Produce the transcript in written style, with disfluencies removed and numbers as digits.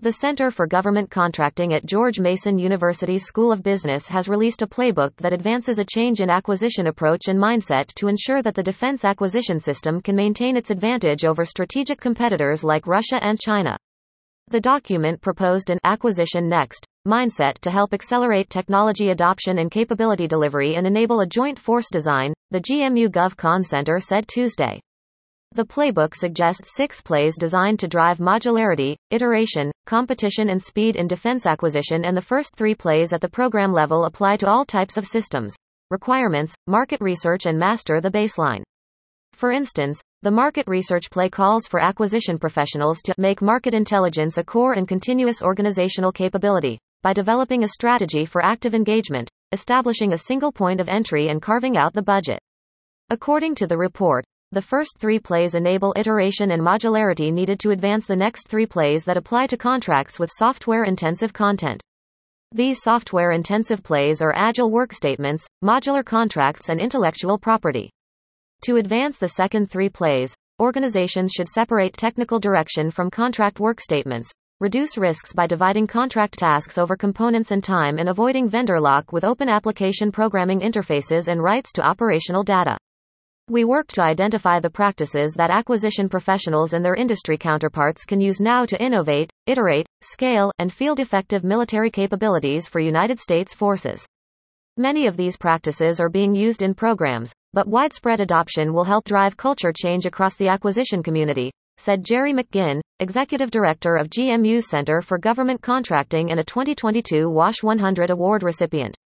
The Center for Government Contracting at George Mason University's School of Business has released a playbook that advances a change in acquisition approach and mindset to ensure that the defense acquisition system can maintain its advantage over strategic competitors like Russia and China. The document proposed an acquisition next mindset to help accelerate technology adoption and capability delivery and enable a joint force design, the GMU GovCon Center said Tuesday. The playbook suggests 6 plays designed to drive modularity, iteration, competition and speed in defense acquisition, and the first 3 plays at the program level apply to all types of systems, requirements, market research and master the baseline. For instance, the market research play calls for acquisition professionals to make market intelligence a core and continuous organizational capability, by developing a strategy for active engagement, establishing a single point of entry and carving out the budget. According to the report, the first 3 plays enable iteration and modularity needed to advance the next 3 plays that apply to contracts with software-intensive content. These software-intensive plays are agile work statements, modular contracts and intellectual property. To advance the second 3 plays, organizations should separate technical direction from contract work statements, reduce risks by dividing contract tasks over components and time, and avoiding vendor lock with open application programming interfaces and rights to operational data. We worked to identify the practices that acquisition professionals and their industry counterparts can use now to innovate, iterate, scale, and field effective military capabilities for United States forces. Many of these practices are being used in programs, but widespread adoption will help drive culture change across the acquisition community, said Jerry McGinn, Executive Director of GMU's Center for Government Contracting and a 2022 WASH 100 Award recipient.